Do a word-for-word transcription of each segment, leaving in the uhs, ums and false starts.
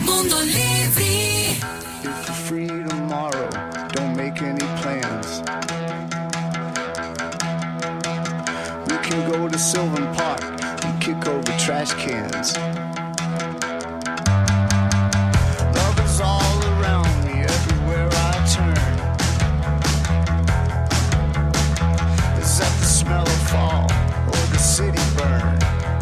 Mondo Livri. If you're free tomorrow, don't make any plans. We can go to Sylvan Park and kick over trash cans. Love is all around me, everywhere I turn. Is that the smell of fall or the city burn?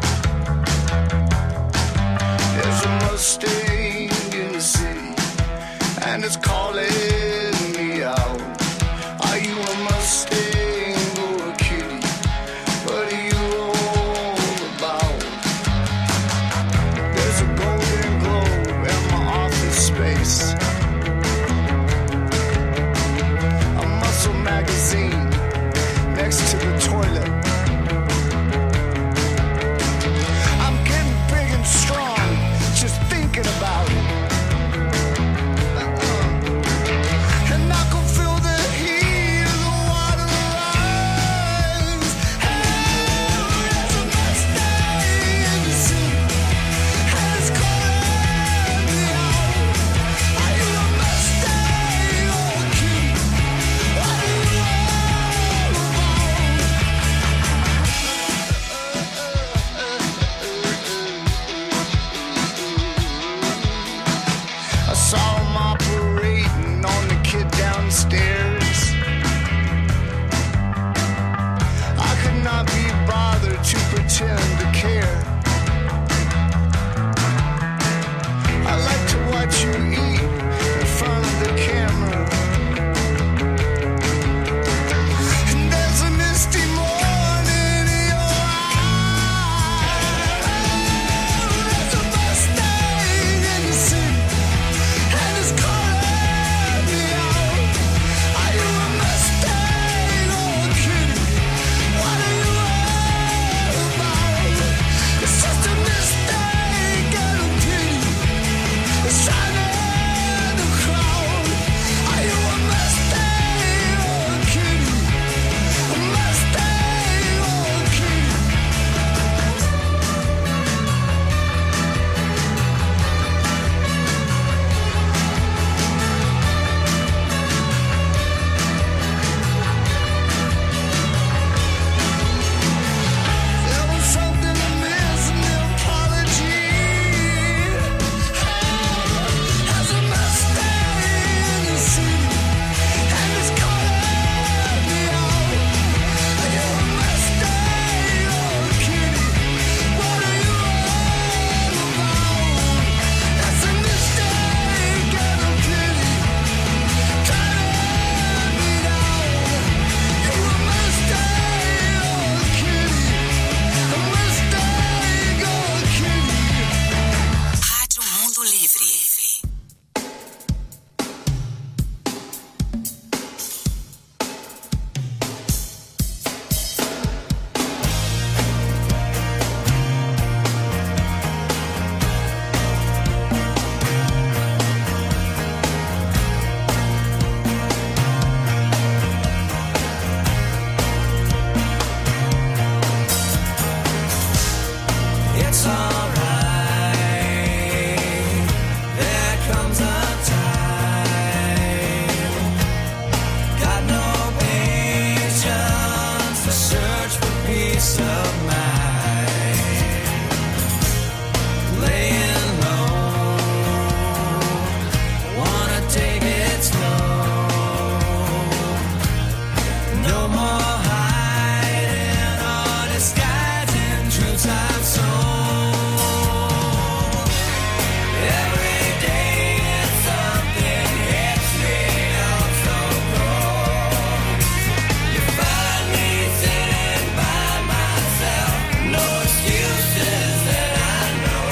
There's a Mustang in the city, and it's calling me out. Are you a Mustang or a kitty? What are you all about? There's a golden globe in my office space, a muscle magazine next to the toilet. I'm getting big and strong just thinking about it. And I can feel the heat of the water rise. Hey, there's a Mustang in the sea, and it's calling me out. Are you a Mustang or a kitty? What are you all about? I saw him operating on the kid downstairs. I could not be bothered to pretend to care. I like to watch you eat in front of the camera. And there's a misty morning in your eyes. There's a Mustang in the city, and it's calling me out. Are you a Mustang or a kitty? What are you all about? It's just a mistake and a pity. It's shining in the crowd. Are you a Mustang or a kitty? A Mustang or a kitty? There was something amiss in the apology. As a Mustang in the city, and it's calling me out. Are you a Mustang or a kitty? What are you all about? That's a mistake and a pity. Turning me down. You a Mustang or a kitty? A Mustang or a kitty? Rádio Mundo Livre. It's alright. There comes a time. Got no patience to search for peace of mind. Laying low, wanna take it slow. No more hiding or disguising truths I've sold. Every day it's something hits me up so cold. You find me sitting by myself, no excuses that I know.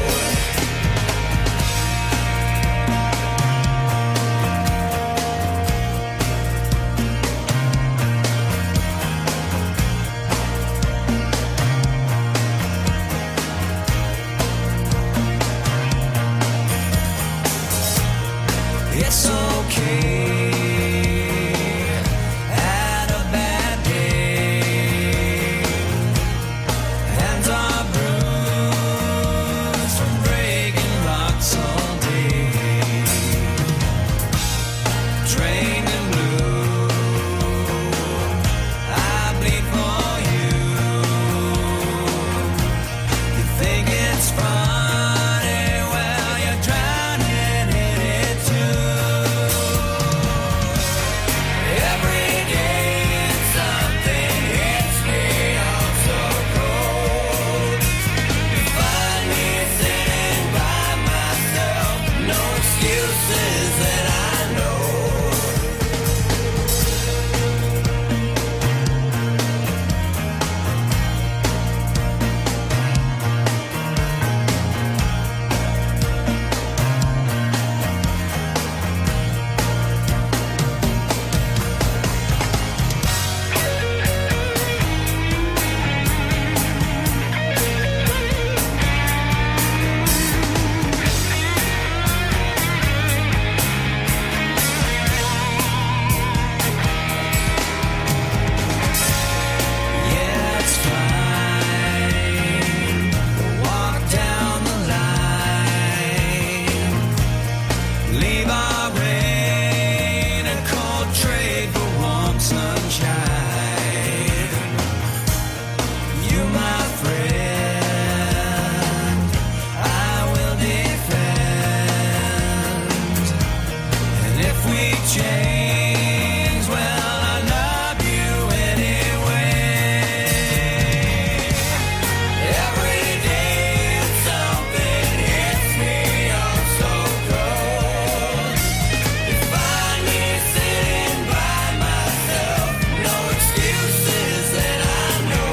It's okay. Had a bad day. Hands are bruised from breaking rocks all day. sunshine. You, my friend, I will defend. And if we change, well, I love you anyway. Every day something hits me up so cold. You find me sitting by myself, no excuses that I know.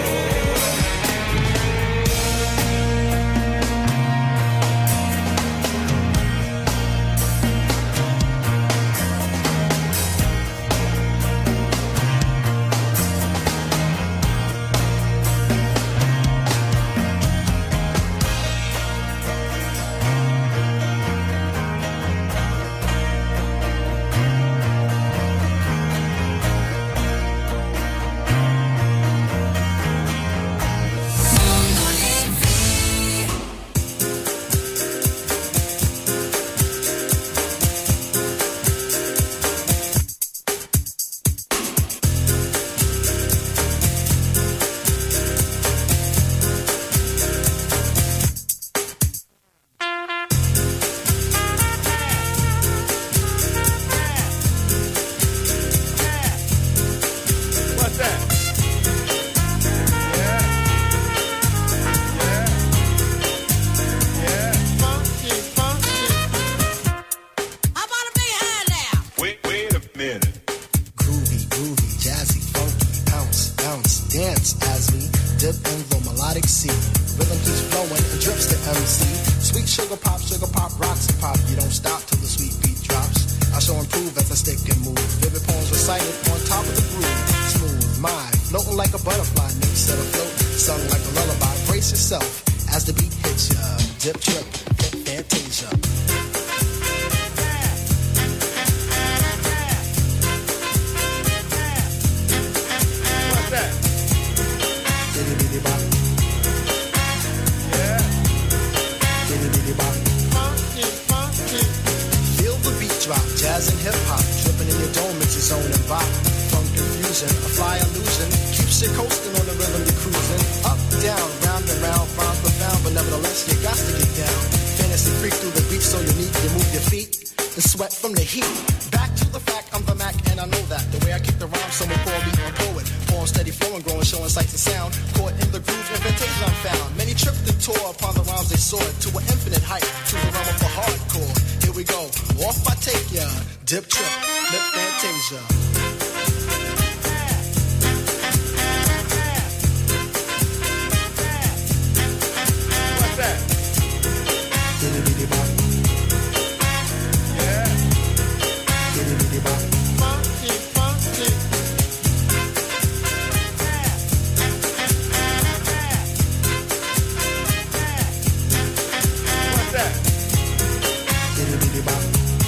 What's that? Yeah. Yeah. Yeah. Funky, funky. How about a big hand now? Wait, wait a minute. Groovy, groovy, jazzy, funky, bounce, bounce, dance as we dip in the melodic sea. Rhythm keeps flowing and drips to M C. Sweet sugar pop, sugar pop, rocks and pop. You don't stop till the sweet beat drops. I shall improve as I stick and move. Vivid poems recited on top of the groove. Smooth, mind, floating like a butterfly. Nick set afloat, sung like a lullaby. Brace yourself as the beat hits ya. Dip, trip, hip, fantasia. What's that? Diddy diddy bop, Yeah. diddy diddy bop. Funky, funky. Feel the beat drop, jazz and hip hop, dripping in your dome, it's its own and bop. Funk confusion, a fly illusion, keeps you coasting on the rhythm you're cruising. Up, down, round and round, rhymes profound, but nevertheless you got to get down. Fantasy freak through the beat so unique, you move your feet and sweat from the heat. Back to the fact, I'm the Mac and I know that. The way I kick the rhyme, someone call me a poet. Form steady flowing, growing, showing sights and sound. Caught in the groove, invitation I'm found. Many tripped and tore upon the rhymes they soared to an infinite height, to the realm of the hardcore. Here we go, off I take ya. Dip trip, lip fantasia. What's that? Diddy diddy bop, Yeah. diddy diddy bop. Funky, funky. What's that? Diddy diddy bop,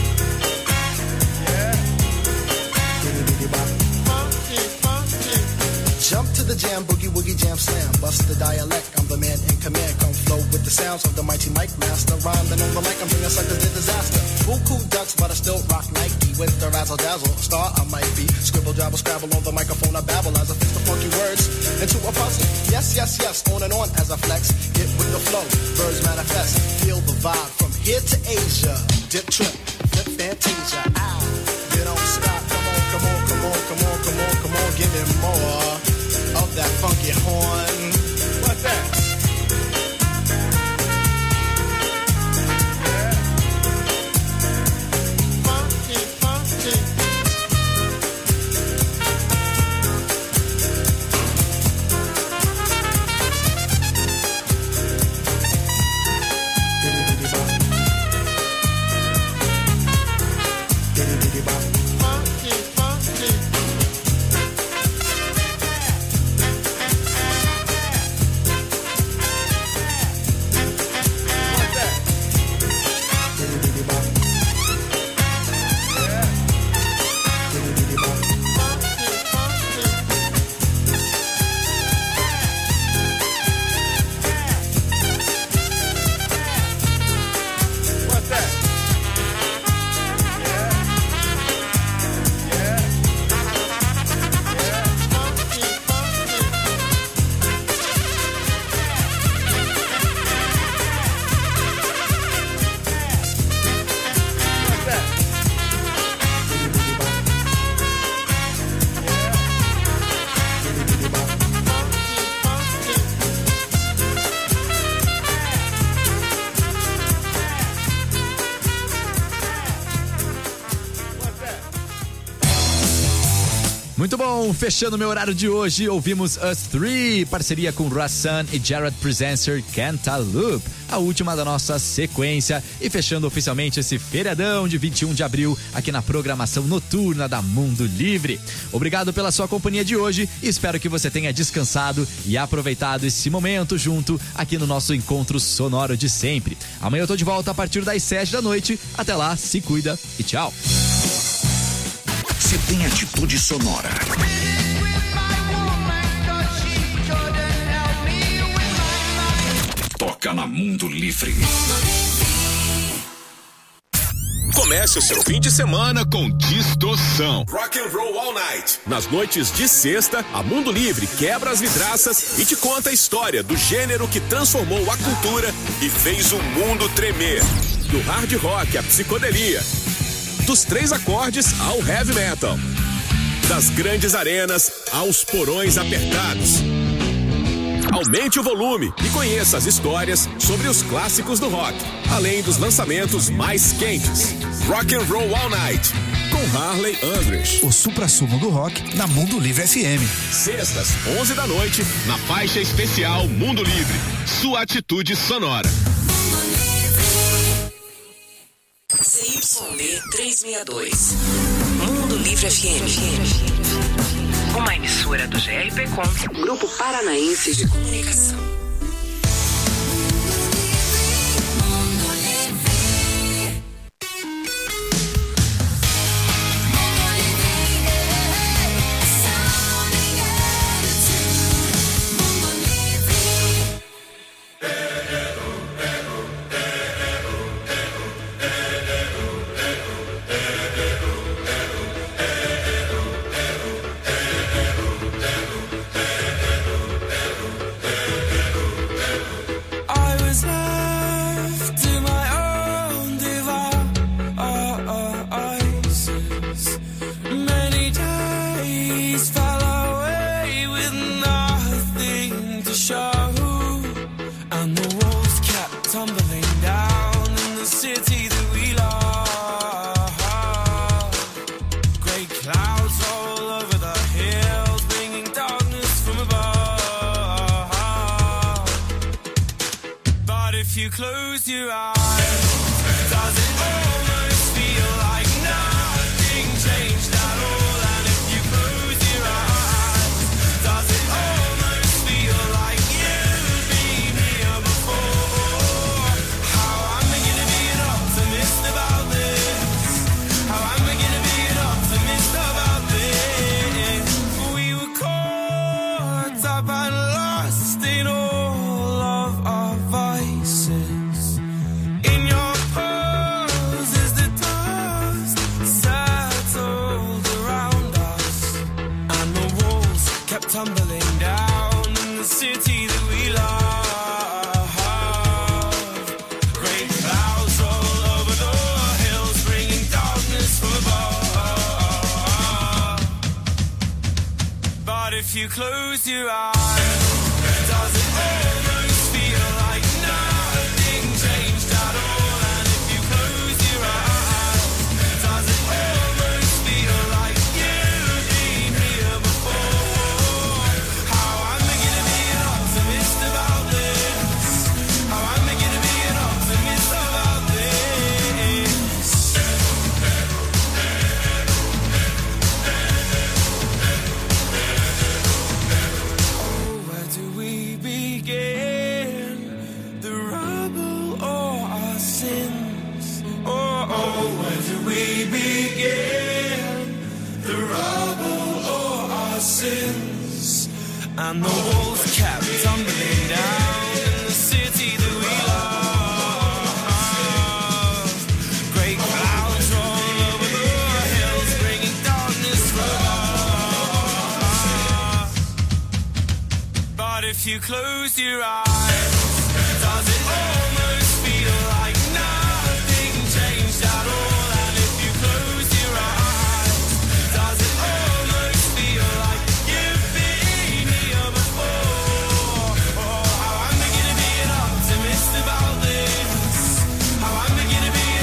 Yeah. diddy diddy bop. Funky, funky. Jump to the jam, boogie woogie jam slam. Bust the dialect, I'm the man in command. Come flow with the sounds of the mighty mic master. Rhyming on the mic, I'm bringing suckers to disaster. Buku ducks, but I still rock Nike. With the razzle dazzle, star I might be. Scribble, jabble, scrabble on the microphone, I babble as I fix the funky words into a puzzle. Yes, yes, yes, on and on as I flex. Get with the flow, birds manifest. Feel the vibe from here to Asia. Dip trip, flip fantasia. Ow, you don't stop. Come on, come on, come on, come on, come on, come on, give me more of that funky horn. What's that? Yeah. Funky, funky. Diddy diddy bop, diddy diddy bop. Funky, funky. Muito bom, fechando meu horário de hoje, ouvimos Us Three, parceria com Rassan e Jared Presenter, Cantaloupe, a última da nossa sequência, e fechando oficialmente esse feriadão de vinte e um de abril aqui na programação noturna da Mundo Livre. Obrigado pela sua companhia de hoje e espero que você tenha descansado e aproveitado esse momento junto aqui no nosso encontro sonoro de sempre. Amanhã eu tô de volta a partir das sete da noite. Até lá, se cuida e tchau. Você tem atitude sonora. Toca na Mundo Livre. Comece o seu fim de semana com distorção. Rock and Roll All Night. Nas noites de sexta, a Mundo Livre quebra as vidraças e te conta a história do gênero que transformou a cultura e fez o mundo tremer. Do hard rock à psicodelia. Dos três acordes ao heavy metal. Das grandes arenas aos porões apertados. Aumente o volume e conheça as histórias sobre os clássicos do rock, além dos lançamentos mais quentes. Rock and Roll All Night, com Harley Andress. O suprassumo do rock na Mundo Livre F M. Sextas, onze da noite, na faixa especial Mundo Livre. Sua atitude sonora. C Y D trezentos e sessenta e dois. Mundo Livre F M. Uma emissora do G R P Com, Grupo Paranaense de Comunicação.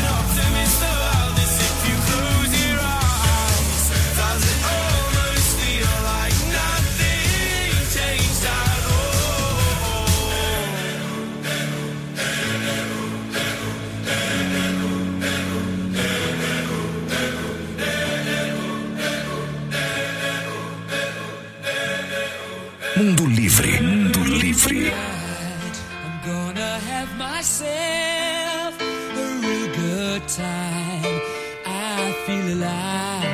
Does it almost feel Mundo Livre. Mundo Livre. I'm gonna have myself a real good time. I feel alive.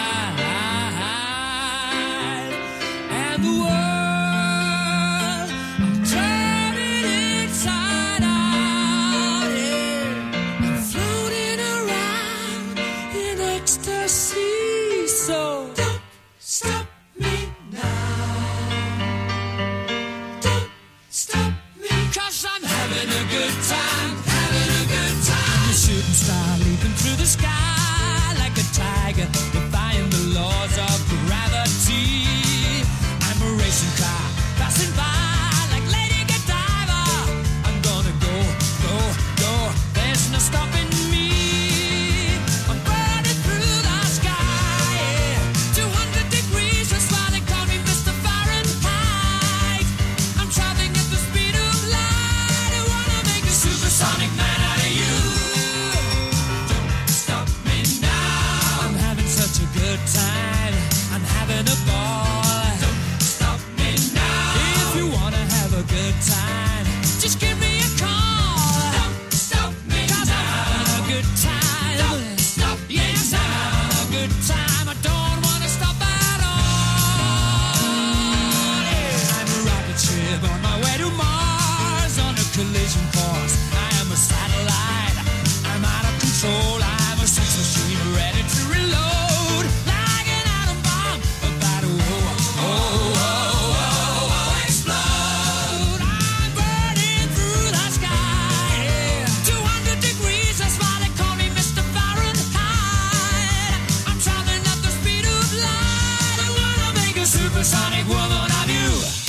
And the world, I'm turning inside out. Yeah. I'm floating around in ecstasy. So don't stop me now. Don't stop me, 'cause I'm having a good time, having a good time. The shooting star leaping through the sky like a tiger, defying the laws of gravity. I'm a racing car passing by like Lady Godiva. I'm gonna go, go, go. There's no stopping me. I'm burning through the sky. Yeah. two hundred degrees, that's why they call me Mister Fahrenheit. I'm traveling at the speed of light. I wanna make a supersonic man out of you. Don't stop me now. I'm having such a good time. I'm having a ball. Don't stop me now. If you wanna have a good time, just give me a call. Don't stop me 'cause now. I'm having a good time. Don't stop me yes, now. I'm having a good time. I don't wanna stop at all. Yeah. I'm a rocket ship on my way to Mars on a collision course. I am a satellite. I'm out of control. I'm a sex machine ready to reload. Like an atom bomb about to oh, oh, oh, oh, oh, explode. I'm burning through the sky. Yeah. two hundred degrees, that's why they call me Mister Fahrenheit. I'm traveling at the speed of light. I wanna make a supersonic woman of you.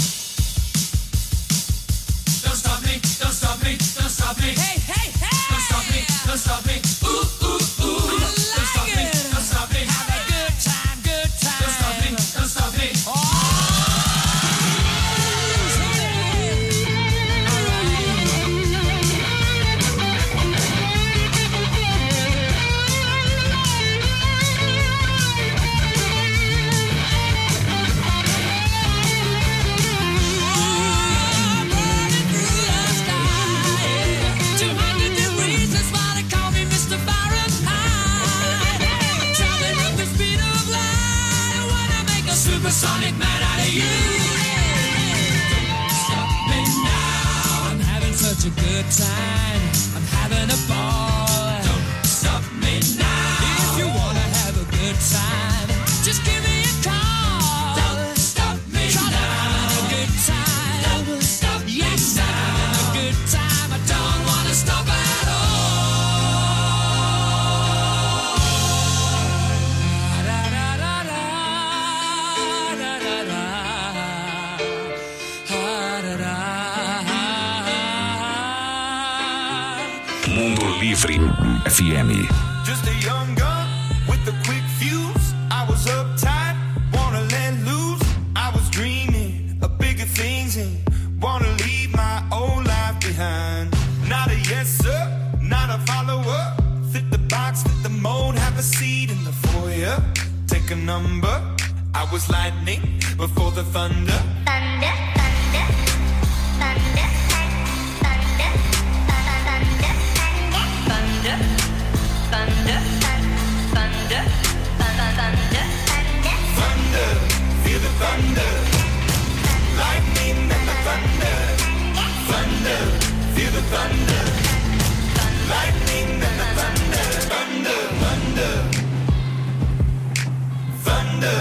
Don't stop me, don't stop me, don't stop me. Hey, hey, hey. Don't stop me, don't stop me. Ooh, ooh, ooh. Don't stop me, don't stop me. Have a good time, good time. Don't stop me, don't stop me. two hundred degrees, that's why they call me Mister Fahrenheit. Traveling at the speed of light. I wanna make a supersonic man out of you. Don't stop me now. I'm having such a good time. I'm having a ball. Don't stop me now. If you wanna have a good time, just give me a call. Don't stop me now. I'm having a good time. Don't stop me yes, now. I'm having a good time. I don't wanna stop at all. Da, da, da, da, da, da, da. Ah, da, da. Mundo Livre F M. Just a young gun with a quick fuse. I was uptight, wanna let loose. I was dreaming of bigger things and wanna leave my old life behind. Not a yes sir, not a follower. Fit the box, fit the mold, have a seat in the foyer. Take a number. I was lightning before the thunder. Thunder, thunder, thunder, thunder, thunder, thunder, thunder, thunder, thunder, Thunder, feel the thunder. Lightning and the thunder. Thunder, feel the thunder. Lightning and the thunder. Thunder, thunder. Thunder.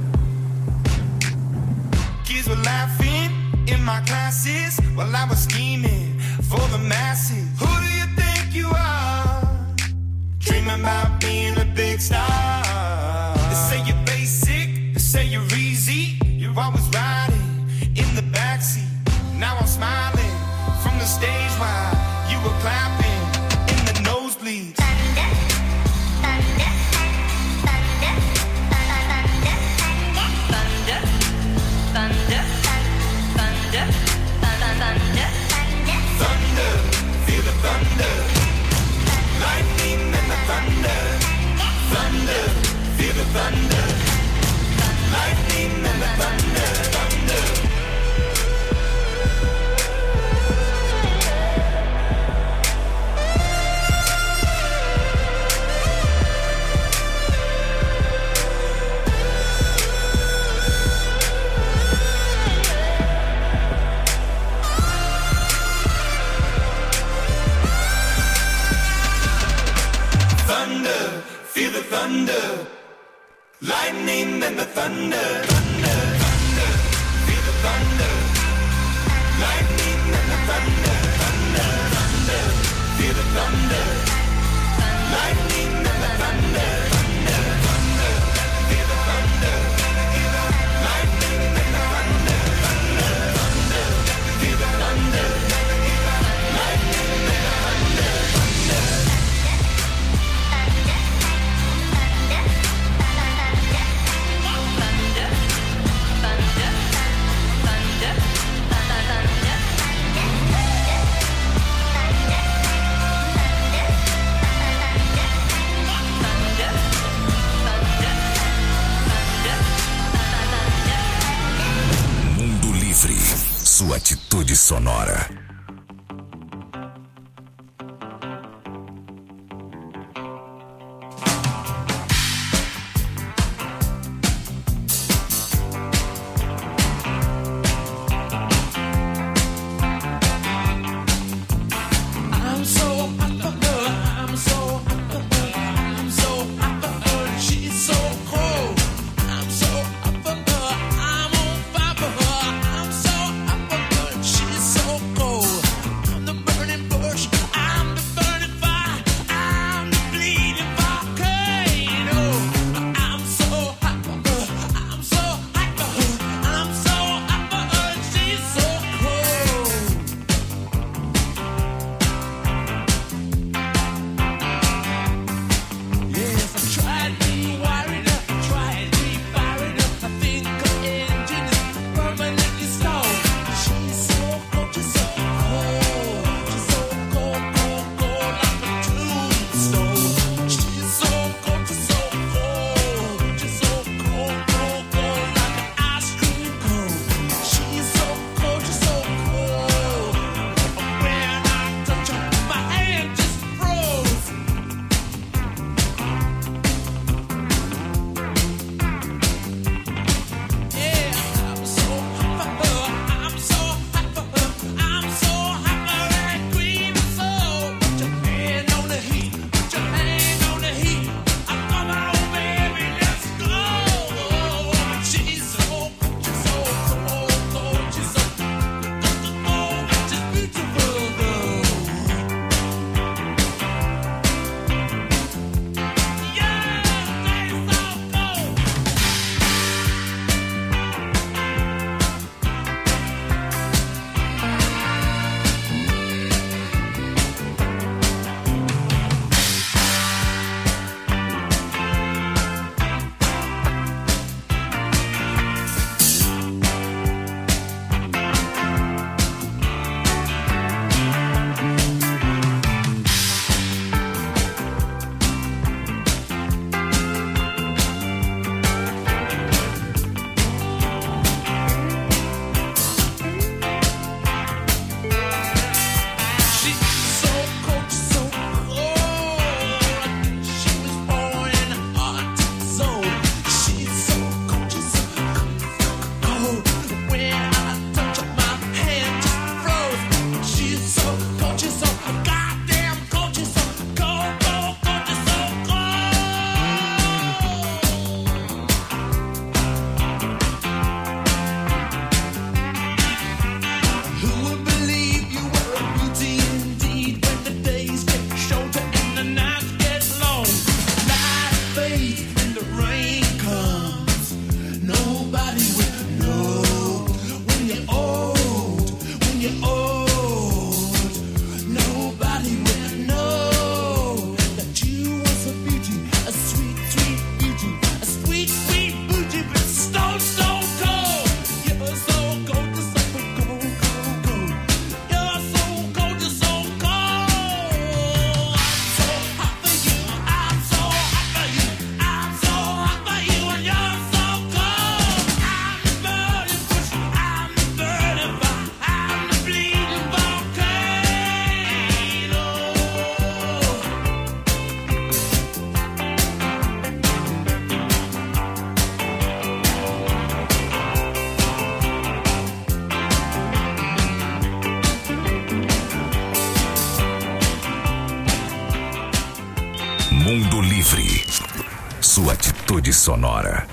Kids were laughing in my classes while I was scheming for the masses. Who do you think you are? Dreaming about being a big star. They say you're basic, they say you're easy. You're always riding in the backseat. Now I'm smiling from the stage while you were clapping in the nosebleeds. thunder, thunder, thunder, thunder, thunder, thunder, thunder, thunder, Thunder, feel the thunder. Lightning and the thunder. Thunder, feel the thunder. Lightning and the thunder. Thunder. feel the thunder, lightning and the thunder, thunder, thunder, feel the thunder, lightning and the thunder, thunder, thunder, feel the thunder, lightning and the thunder, thunder, thunder, feel the thunder, lightning and the thunder, thunder, thunder, feel the thunder, lightning and the thunder, thunder. Mundo Livre, sua atitude sonora. I'm so hot for her, I'm so hot for her, I'm so hot for her, she's so cold. I'm so hot for her, I'm on fire for her, I'm so hot for her, she's so cold. Mundo Livre. Sua atitude sonora.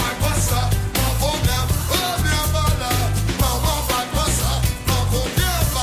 Mal, mal vai passar, mal vou me abalar.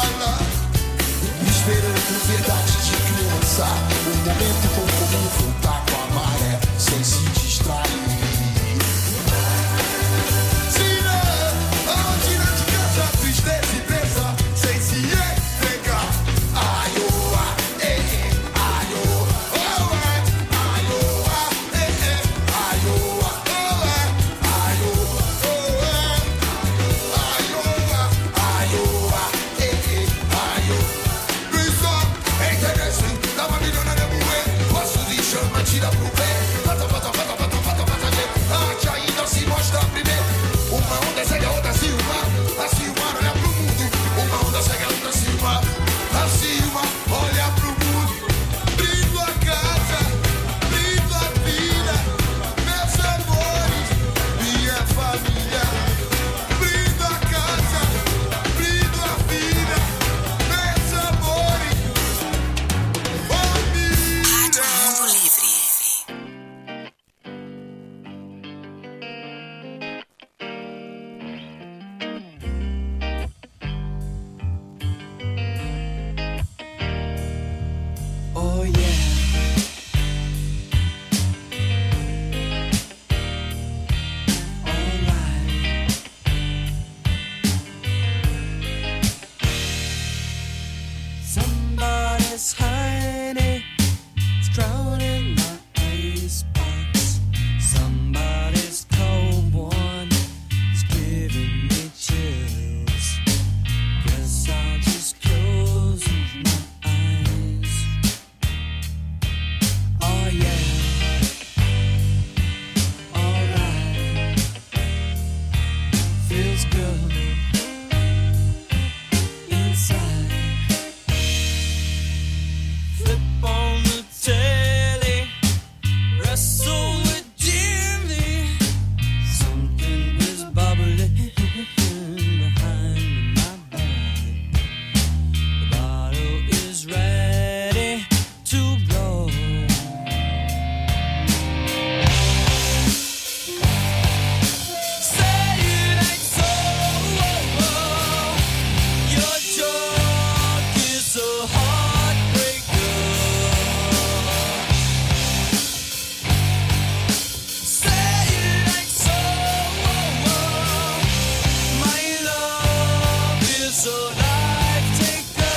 girls grow inside. Flip on the telly, wrestle with Jimmy. Something is bubbling behind my body. The bottle is ready to blow. Say it ain't so. Your joke is a heartbreaker. Say it ain't so. My love is a life taker.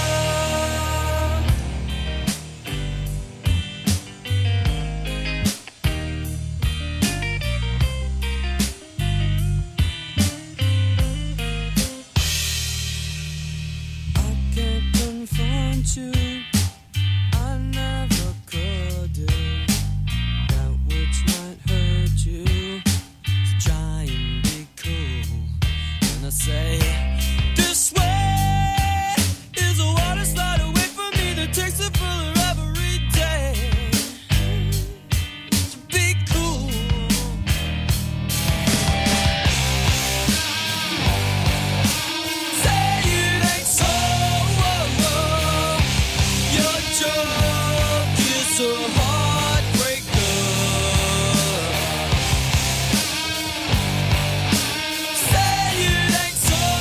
I can't confront you. I never could do that which might hurt you. So try and be cool. And I say, this way is a water slide away from me that takes it fuller every day. So be cool. Say it ain't so. Your joke is a heartbreaker. Say it ain't so.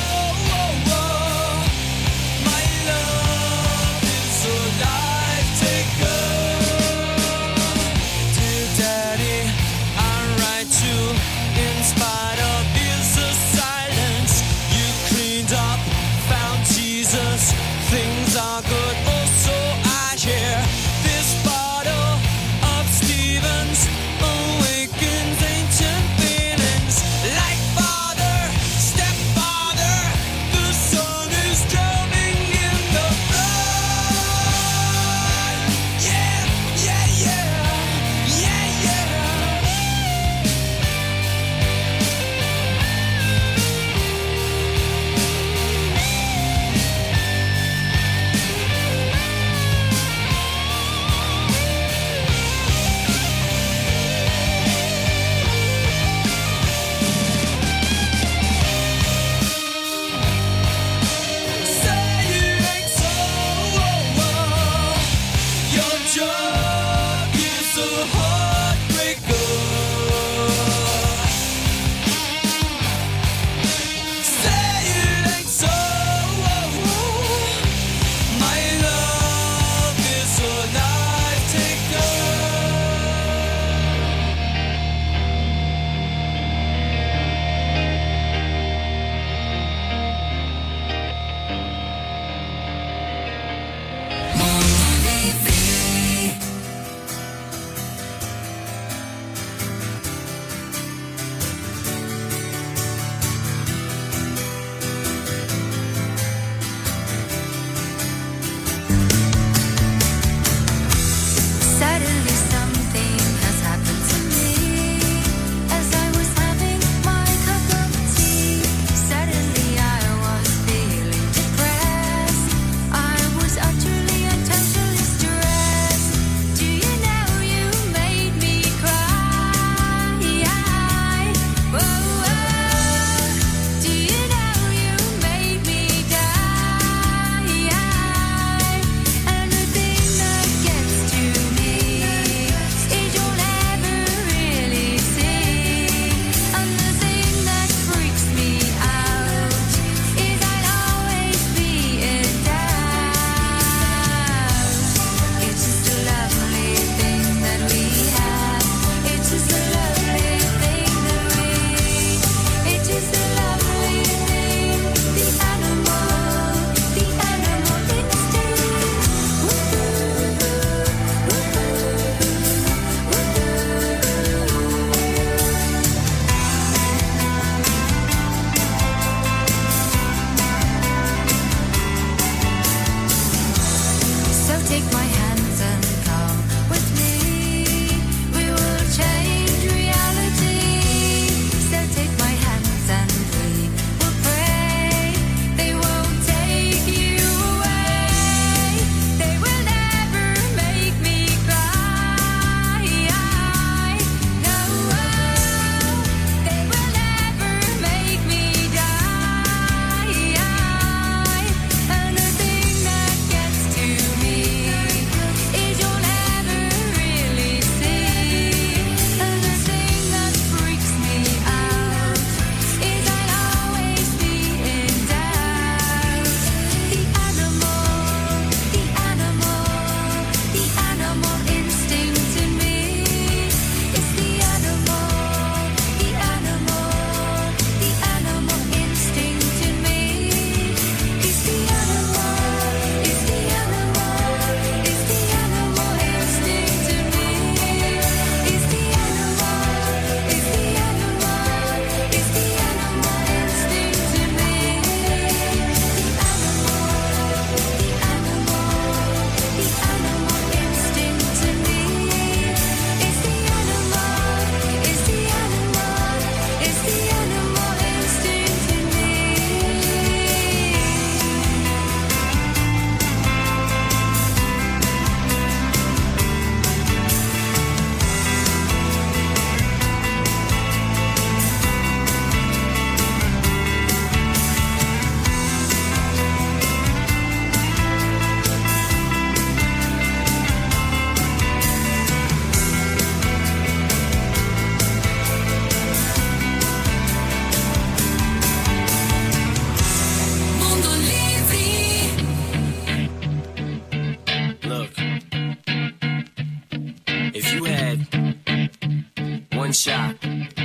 shot,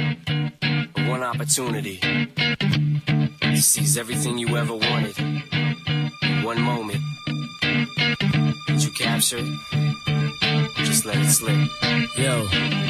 one opportunity to seize everything you ever wanted in one moment. Did you capture it? Just let it slip. Yo.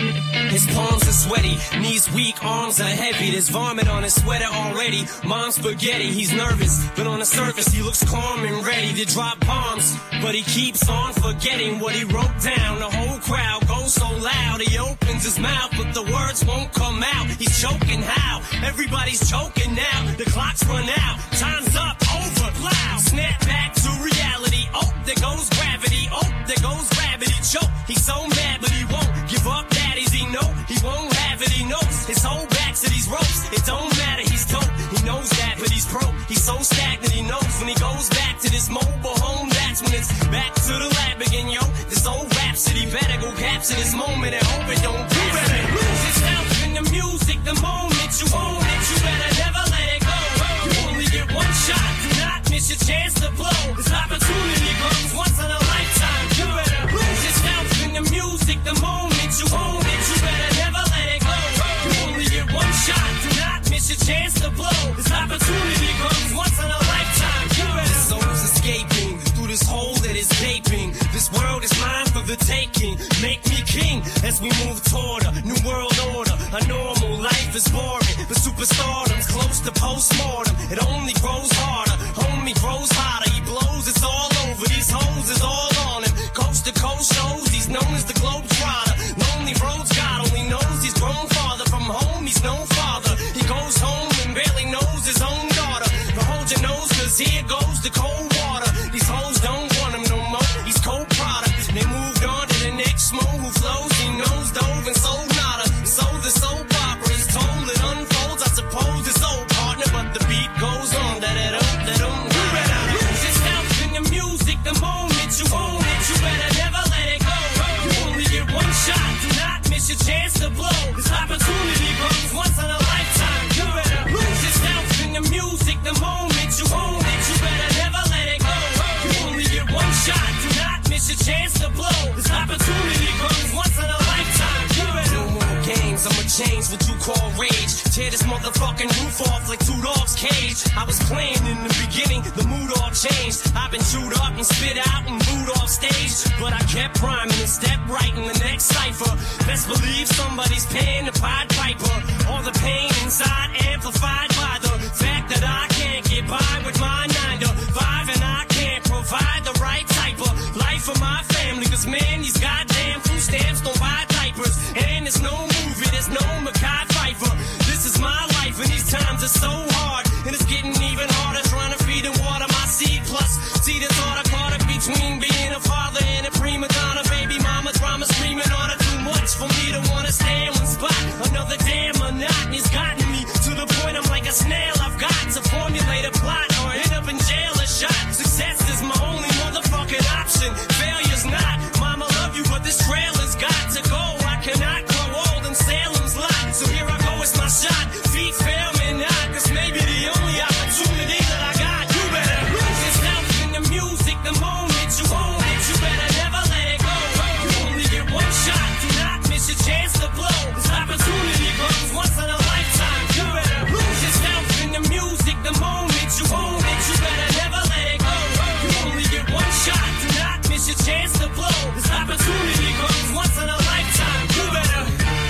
His palms are sweaty, knees weak, arms are heavy. There's vomit on his sweater already. Mom's spaghetti, he's nervous, but on the surface he looks calm and ready to drop bombs. But he keeps on forgetting what he wrote down. The whole crowd goes so loud, he opens his mouth, but the words won't come out. He's choking how? Everybody's choking now. The clock's run out, time's up, over, loud. Snap back to reality. Oh, there goes gravity. Oh, there goes gravity. Choke. He's so mad, but he won't give up. Daddies, he know he won't have it. He knows his whole back to these ropes. It don't matter. He's dope. He knows that, but he's broke. He's so stagnant. He knows when he goes back to this mobile home. That's when it's back to the lab again, yo. This old rhapsody better go capture this moment and hope it don't. You better lose yourself in the music. The moment you own it, you better never let it go. You only get one shot. Do not miss your chance to blow. This opportunity comes once in a lifetime. You better lose yourself in the music. The moment you own it, you better never let it go. You only get one shot. Do not miss your chance to blow. This opportunity comes once in a lifetime. You better. This soul's escaping through this hole that is gaping. This world is mine for the taking. Make me king as we move toward a new world order. A normal life is boring, but superstardom's close to postmortem. It only grows harder, homie grows hotter. He blows, it's all over. These hoes is all on him. Coast to coast shows, he's known as the Globetrotter. Lonely roads, God only knows he's grown farther from home. He's no father. He goes home and barely knows his own daughter. But hold your nose, cause here goes the cold water. These hoes don't want him no more. He's cold product. They moved on to the next mo who flows. He knows dove and sold nada. So the soap opera is told, it unfolds. I suppose it's old partner, but the beat goes on. Da da da da da. You better lose yourself in the music. The moment you own it, you better never let it go. You only get one shot. Do not miss your chance to blow. This opportunity comes once in a lifetime. You better lose yourself in the music. The moment you own it, you better never let it go. You only get one shot. Do not miss your chance to blow. This opportunity comes once in a lifetime. You better. No more games. I'ma change what you call rage. Tear this motherfucking roof off like two dogs' cage. I was playing in the beginning, the mood all changed. I've been chewed up and spit out and booed off stage, but I kept rhyming and stepped right in the next cipher. Best believe somebody's paying the Pied Piper. All the pain inside amplified by the fact that I can't get by with my nine to five, and I can't provide the right type of life for my family. Cause man, these goddamn food stamps don't buy diapers, and there's no movie, there's no Mackay Pfeiffer. This is my life, and these times are so hard, and it's getting even harder trying to feed and water my seed. Plus, see the thought I caught up between being a father and a prima donna. Baby mama drama screaming on her too much for me to wanna stay in one spot. Another damn monotony's gotten me to the point I'm like a snail. I've got to formulate a plot or end up in jail or shot. Success is my only motherfucking option. Failure's not. Mama love you, but this trailer's got to go. I cannot grow old in Salem's lot. So here I go, it's my shot. Feet fail me not, cause maybe the only opportunity that I got. You better lose yourself in the music. The moment you own it, you better never let it go. You only get one shot. Do not miss your chance to blow. This opportunity comes once in a lifetime. You better lose yourself in the music. The moment you own it, you better never let it go. You only get one shot. Do not miss your chance to blow. This opportunity comes once in a lifetime. You better.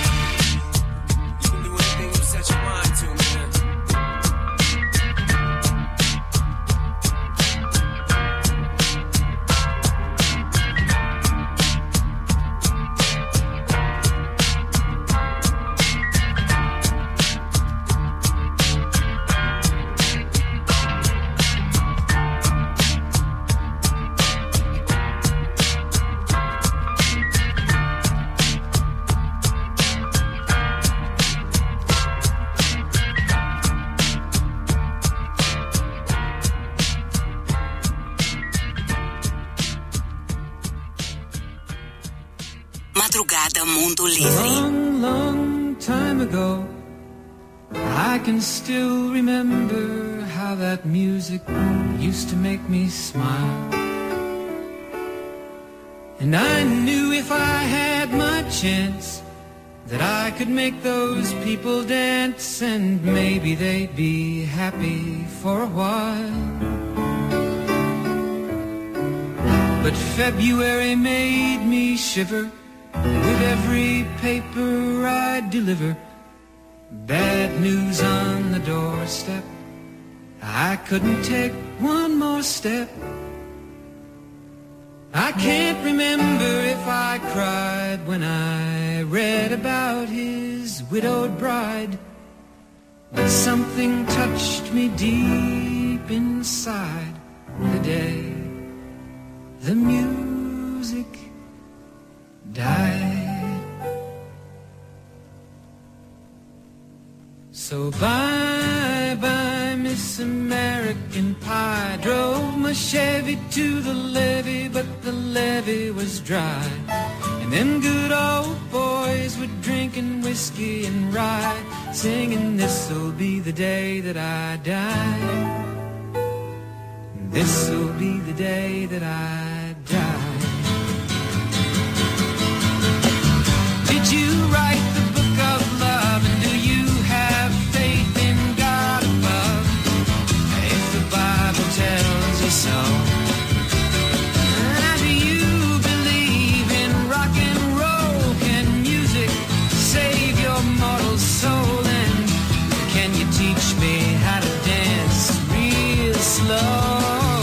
You can do anything you set your mind to, man. Madrugada Mundo Livre. Long, long time ago, I can still remember how that music used to make me smile. And I knew if I had my chance that I could make those people dance and maybe they'd be happy for a while. But February made me shiver with every paper I deliver. Bad news on the doorstep. I couldn't take one more step. I can't remember if I cried when I read about his widowed bride, but something touched me deep inside the day the music died. So bye bye Miss American Pie. Drove my Chevy to the levee, but the levee was dry. And them good old boys were drinking whiskey and rye, singing this'll be the day that I die. This'll be the day that I die. Did you write the book of love, and do you have faith in God above? If the Bible tells you so. And do you believe in rock and roll? Can music save your mortal soul? And can you teach me how to dance real slow?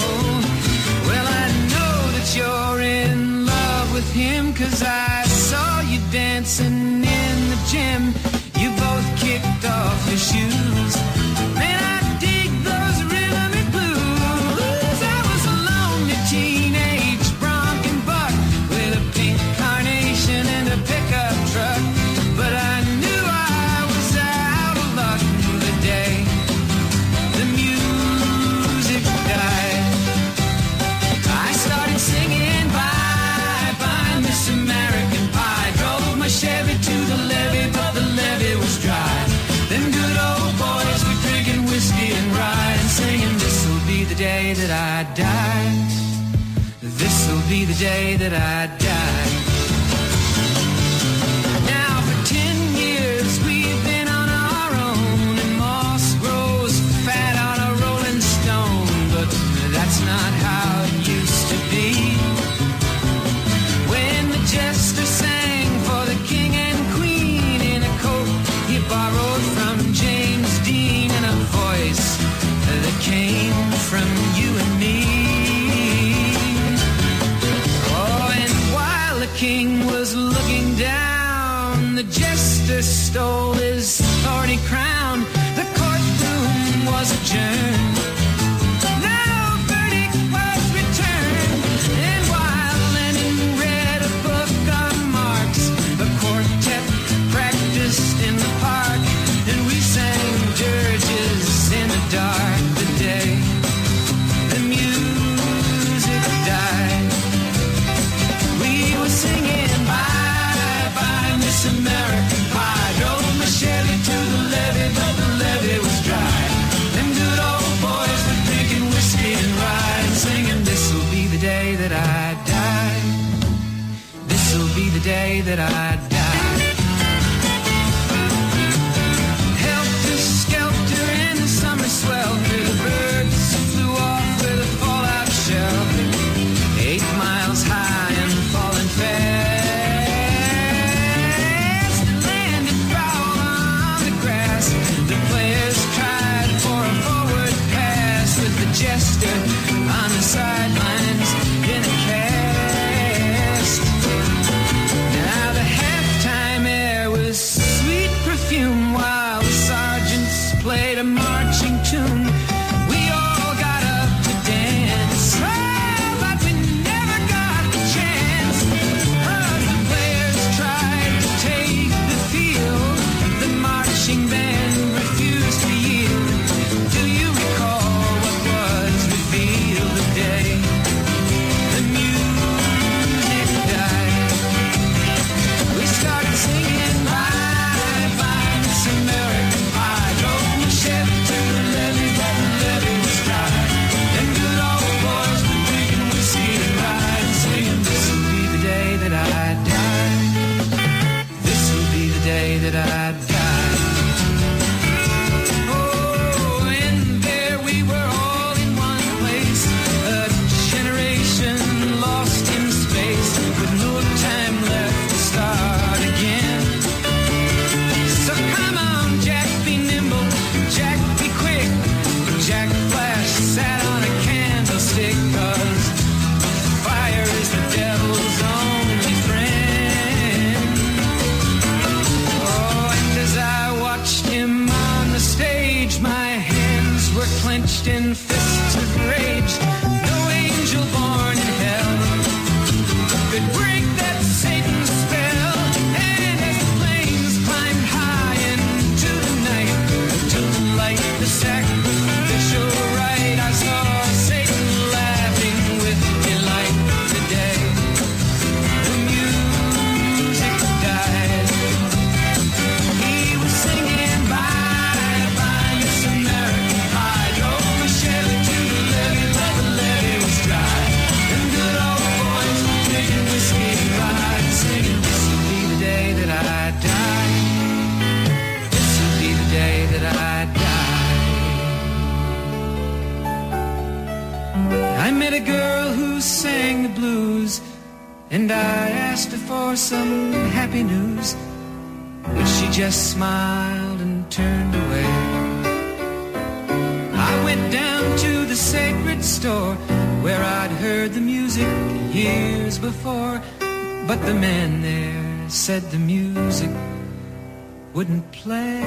You're in love with him, 'cause I saw you dancing in the gym. You both kicked off your shoes. Man, I dig those rhythm and blues. I was a lonely teenage bronc and buck with a pink carnation and a pickup truck, but I knew I was out of luck the day the music died. I started singing bye bye Miss American Pie. Drove my Chevy to the levee, but the levee was dry. Them good old boys were drinking whiskey and rye and singing this'll be the day that I die. This'll be the day that I die. Now for ten years we've been on our own, and moss grows fat on a rolling stone, but that's not how it used to be. When the jester sang for the king and queen in a coat he borrowed from James Dean, and a voice that came from you and me. Oh, and while the king was looking down, the jester stole his thorny crown. The courtroom was adjourned. In the park, and we sang dirges in the dark the day the music died. We were singing bye bye Miss American Pie. Drove my Chevy to the levee, but the levee was dry. Them good old boys were drinking whiskey and rye and singing this'll be the day that I die. This'll be the day that I die. Swelter, the birds flew off with a fallout shelter, eight miles high and falling fast. It landed foul on the grass. The players tried for a forward pass with the jester on the sidelines in a cast. Now the half were clenched in fists of rage. No angel born in hell could break that Satan's spell. And as the flames climbed high into the night to light the sacrificial rite, I saw Satan laughing with delight today. The music died. He was singing bye bye Miss American Pie. Drove my Chevy to the levee, but the levee was dry. And good old boys were drinking whiskey and rye, singing, this will be the day that I die. This will be the day that I die. I met a girl who sang the blues, and I asked her for some happy news, but she just smiled and turned away. I went down to the sacred store where I'd heard the music years before, but the man there said the music wouldn't play.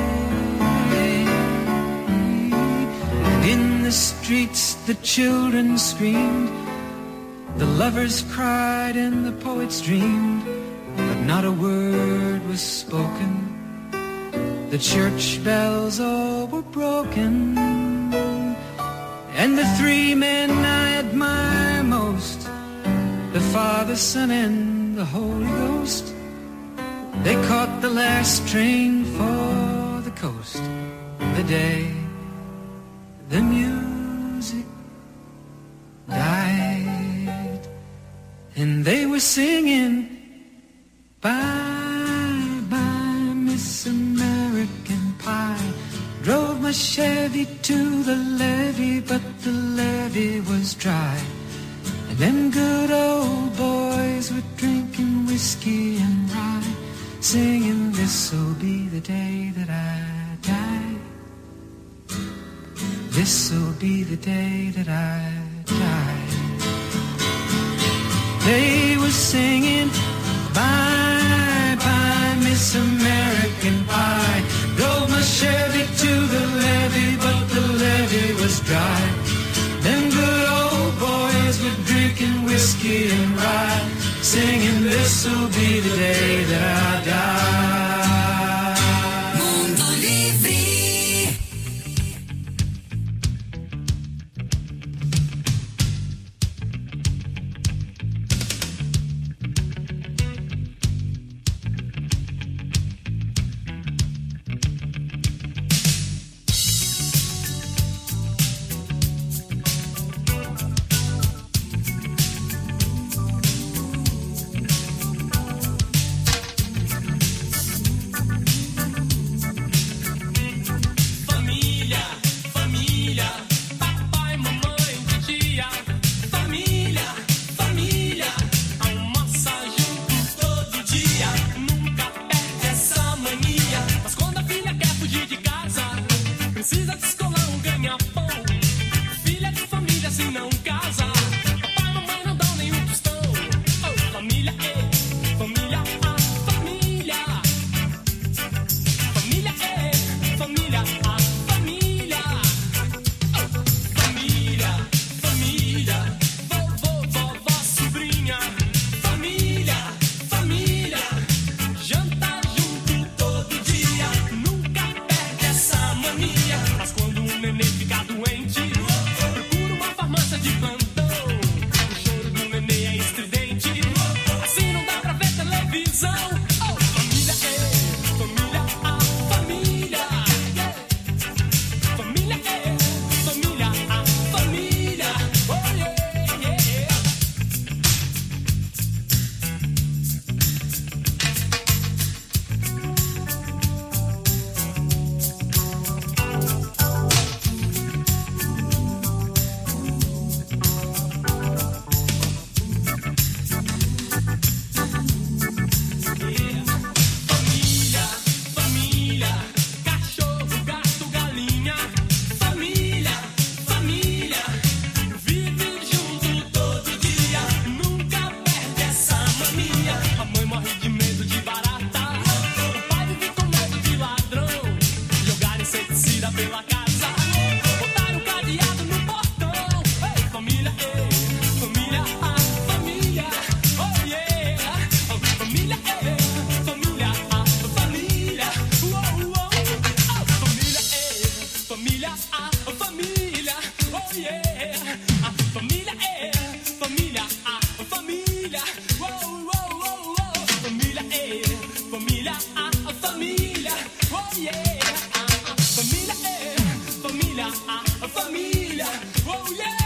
And in the streets the children screamed, the lovers cried and the poets dreamed, but not a word was spoken. The church bells all were broken. And the three men I admire most, the Father, Son, and the Holy Ghost, they caught the last train for the coast. The day the music died, and they were singing bye bye Miss American Pie. Drove my Chevy to the levee, but the levee was dry. And them good old boys were drinking whiskey and rye, singing, this'll be the day that I die. This'll be the day that I die. They were singing bye bye Miss American Pie. Drove my Chevy to the levee, but the levee was dry. Them good old boys were drinking whiskey and rye, singing, this'll be the day that I die. Mundo Livre. Mas quando um neném fica doente, procura uma farmácia de ah, família, oh yeah. Ah, família é, família, ah, família, oh, oh, oh, oh. Família é, família, ah, família, oh yeah. Ah, família é, família, ah, família, oh yeah.